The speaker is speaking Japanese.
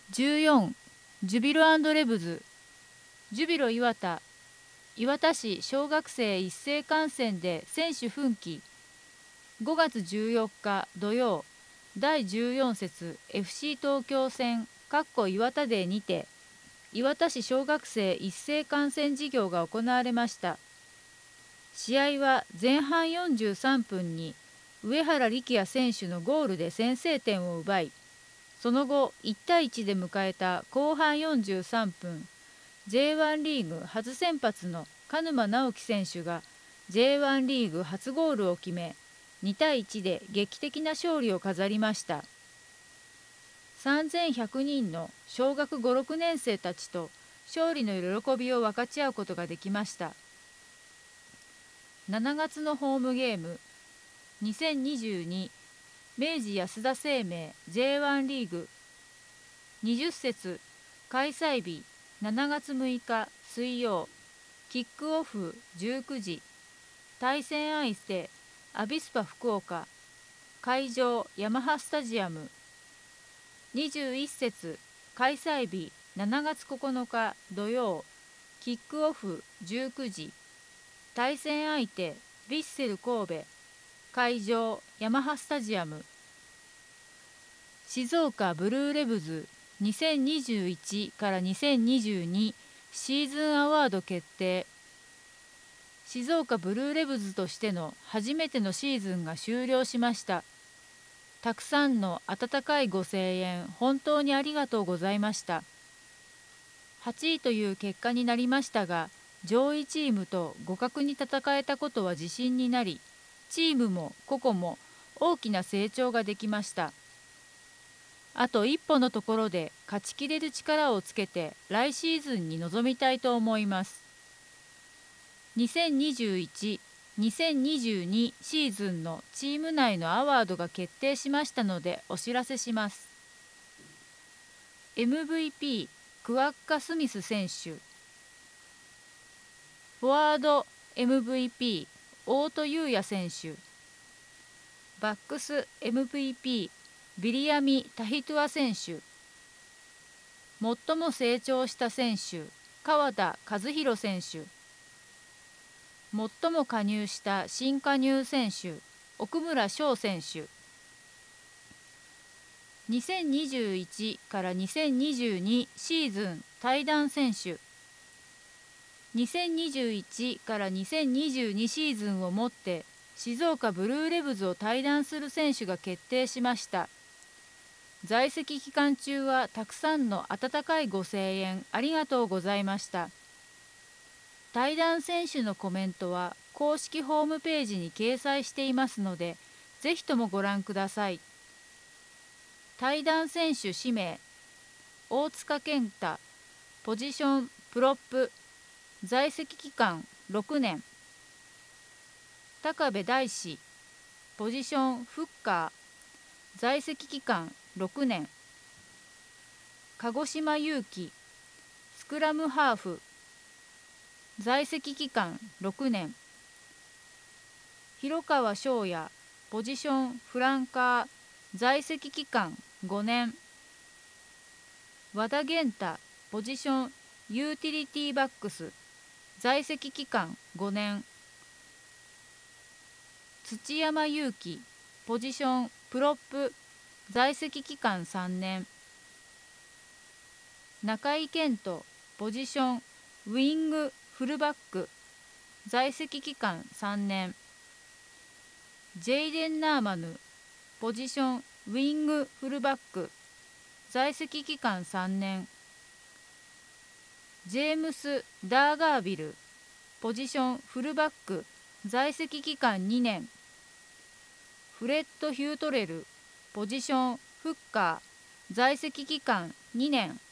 14ジュビロ&レブズジュビロ磐田磐田市小学生一斉観戦で選手奮起5月14日土曜第14節 FC 東京戦磐田デーにて磐田市小学生一斉観戦事業が行われました。試合は前半43分に上原力也選手のゴールで先制点を奪い、その後1対1で迎えた後半43分、J1 リーグ初先発の鹿沼直樹選手が J1 リーグ初ゴールを決め、2対1で劇的な勝利を飾りました。3100人の小学5、6年生たちと勝利の喜びを分かち合うことができました。7月のホームゲーム、2022明治安田生命 J1 リーグ20節開催日7月6日水曜、キックオフ19時、対戦相手アビスパ福岡、会場ヤマハスタジアム。21節開催日7月9日土曜、キックオフ19時、対戦相手ヴィッセル神戸、会場ヤマハスタジアム。静岡ブルーレブズ2021から2022シーズンアワード決定。静岡ブルーレブズとしての初めてのシーズンが終了しました。たくさんの温かいご声援本当にありがとうございました。8位という結果になりましたが、上位チームと互角に戦えたことは自信になり、チームも個々も大きな成長ができました。あと一歩のところで勝ちきれる力をつけて来シーズンに臨みたいと思います。2021-2022シーズンのチーム内のアワードが決定しましたのでお知らせします。MVP クワッカ・スミス選手、フォワード MVP 大戸優也選手、バックス MVP ビリヤミ・タヒトゥア選手、最も成長した選手川田和弘選手、最も加入した新加入選手奥村翔選手。2021から2022シーズン退団選手、2021から2022シーズンをもって静岡ブルーレブズを退団する選手が決定しました。在籍期間中はたくさんの温かいご声援ありがとうございました。退団選手のコメントは公式ホームページに掲載していますので、ぜひともご覧ください。退団選手氏名、大塚健太、ポジションプロップ、在籍期間6年。高部大志、ポジションフッカー、在籍期間6年。鹿児島勇輝、スクラムハーフ、在籍期間6年。広川翔也、ポジションフランカー、在籍期間5年。和田源太、ポジションユーティリティバックス、在籍期間5年。土山祐希、ポジションプロップ、在籍期間3年。中井健人、ポジションウィングフルバック、在籍期間3年。ジェイデン・ナーマヌ、ポジションウィングフルバック、在籍期間3年。ジェームス・ダーガービル、ポジションフルバック、在籍期間2年。フレッド・ヒュートレル、ポジションフッカー、在籍期間2年。